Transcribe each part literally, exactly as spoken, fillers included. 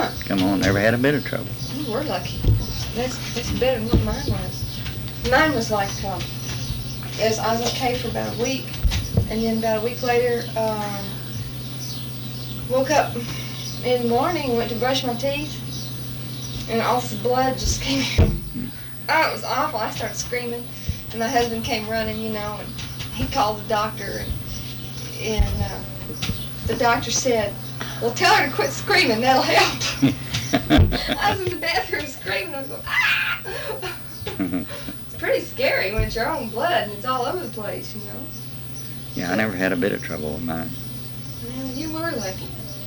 Huh. Come on, never had a bit of trouble. You were lucky. That's that's better than what mine was. Mine was like, um, it was, I was okay for about a week, and then about a week later, um, woke up in the morning, went to brush my teeth, and all this blood just came out. Oh, it was awful. I started screaming, and my husband came running, you know, and he called the doctor, and, and uh, the doctor said, well, tell her to quit screaming, that'll help. I was in the bathroom screaming, I was going, ah! It's pretty scary when it's your own blood and it's all over the place, you know. Yeah, I never had a bit of trouble with mine. Well, you were lucky.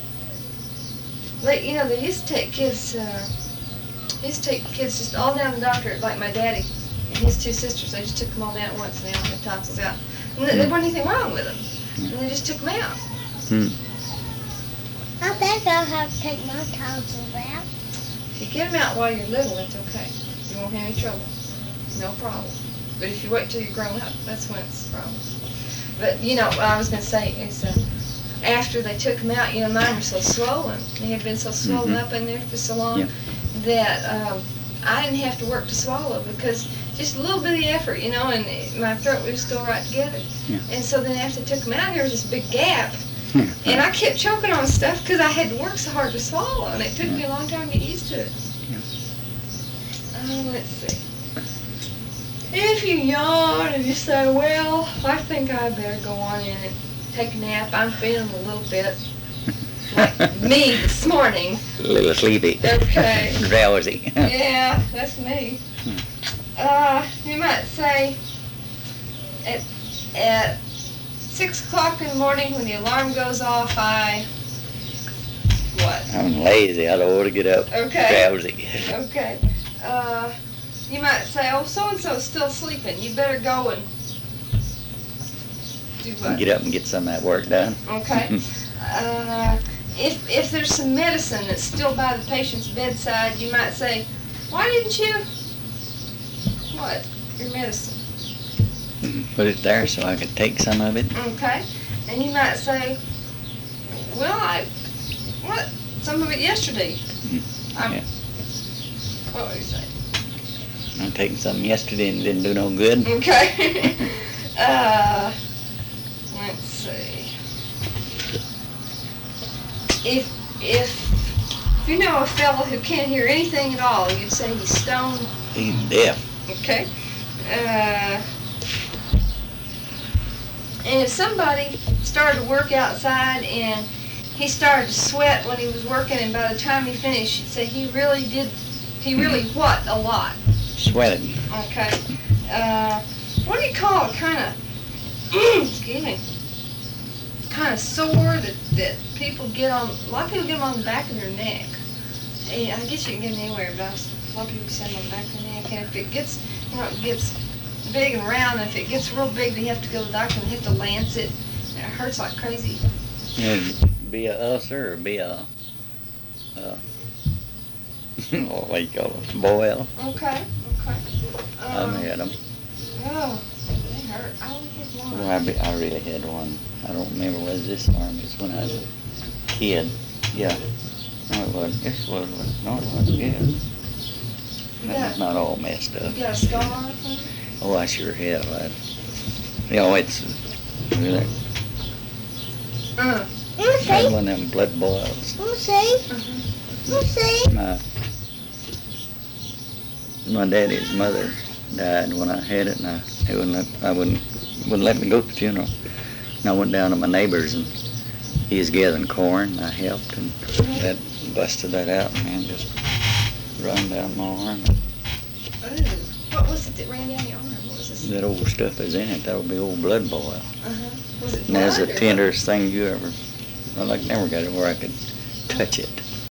But, you know, they used to take kids, uh, they used to take kids just all down to the doctor, like my daddy and his two sisters. They just took them all down at once and they all had tonsils out. And there wasn't anything wrong with them. And they just took them out. Hmm. I think I'll have to take my tonsils out. If you get them out while you're little, it's okay. You won't have any trouble. No problem. But if you wait till you're grown up, that's when it's a problem. But, you know, what I was going to say is uh, after they took them out, you know, mine were so swollen. They had been so swollen Mm-hmm. up in there for so long Yeah. that um, I didn't have to work to swallow because just a little bit of effort, you know, and it- my throat was still right together. Yeah. And so then after they took them out, there was this big gap. And I kept choking on stuff because I had to work so hard to swallow, and it took me a long time to get used to it. Yeah. Oh, let's see. If you yawn and you say, well, I think I better go on in and take a nap, I'm feeling a little bit like me this morning. A little sleepy. Okay. Drowsy. Yeah, that's me. Uh, you might say at, at six o'clock in the morning when the alarm goes off, I, what? I'm lazy. I don't want to get up. Okay. Drowsy. Okay. Uh, you might say, oh, so-and-so's still sleeping. You better go and do what? Get up and get some of that work done. Okay. Uh, if, if there's some medicine that's still by the patient's bedside, you might say, why didn't you, what, your medicine? Put it there so I could take some of it. Okay. And you might say, well, I, what, some of it yesterday. I'm, Yeah. What would you say? I taken something yesterday and didn't do no good. Okay. uh, let's see. If, if, if you know a fellow who can't hear anything at all, you'd say he's stoned. He's deaf. Okay. Uh, and if somebody started to work outside and he started to sweat when he was working, and by the time he finished, you'd say he really did, he really what? A lot. Sweating. Okay. Uh, what do you call it? Kind of, excuse me, kind of sore that, that people get on, a lot of people get them on the back of their neck. Yeah, I guess you can get them anywhere, but a lot of people say on the back of their neck. And if it gets, you know, it gets big and round, and if it gets real big, then you have to go to the doctor and hit the lancet. And it hurts like crazy. It'd be a ulcer or be a, uh, what do you call it, boil. Okay, okay. I've Um, had them. oh, they hurt. I only had one. Well, I, be, I really had one. I don't remember whether this arm is when I was a kid. Yeah. No, it wasn't. This was, no, it wasn't. Yeah. That was not all messed up. You got a scar on it? Oh, I sure have. I, you know, it's, I Uh, You had see? one of them blood boils. You see? uh-huh. You see? My, my daddy's mother died when I had it, and I, he wouldn't let, I wouldn't, wouldn't let me go to the funeral. And I went down to my neighbor's, and he was gathering corn, and I helped, and that busted that out, and man, just run down my arm. Ooh. What was it that ran down your arm? What was this? That old stuff is in it. That would be old blood boil. Uh-huh. Was it And that's the blood or- tenderest thing you ever, well, I never got it where I could touch it.